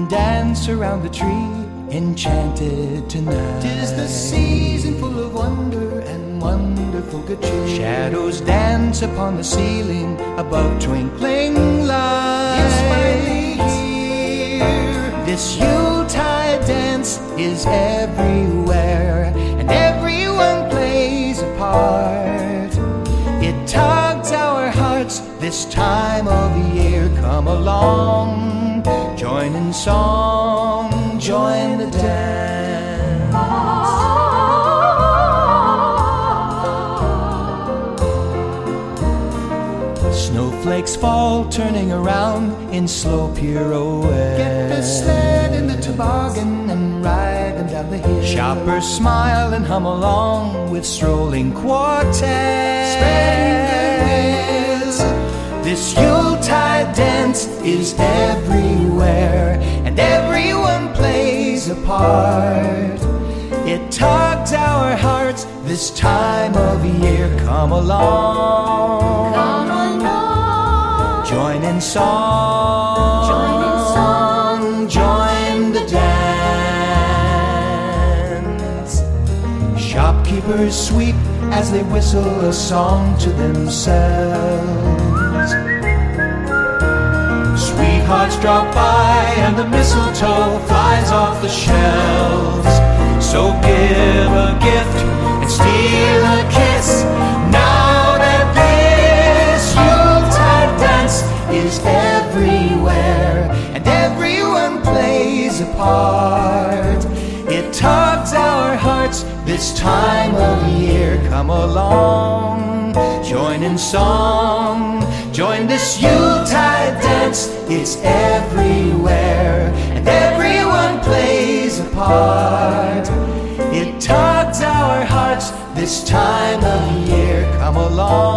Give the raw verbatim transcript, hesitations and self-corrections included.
and dance around the tree, enchanted tonight. 'Tis the season full of wonder and wonderful good cheer. Shadows dance upon the ceiling above twinkling lights. It's finally here. This Yuletide dance is everywhere, and everyone plays a part. It tugs our hearts this time of year. Come along, join in song, join the dance. Snowflakes fall, turning around in slow pirouette. Get the sled and the toboggan and ride them down the hill. Shoppers smile and hum along with strolling quartets. Spreading their wheels. This Yuletide dance is everywhere, and everyone plays a part. It tugs our hearts this time of year. Come along, Come along, join in song, join in song, join the dance. Shopkeepers sweep as they whistle a song to themselves. Sweethearts drop by and the mistletoe flies off the shelves. So give a gift and steal a kiss, now that this Yuletide dance is everywhere, and everyone plays a part. It tugs our hearts this time of year. Come along, join in song, join this Yuletide dance. It's everywhere, and everyone plays a part. It tugs our hearts this time of year. Come along,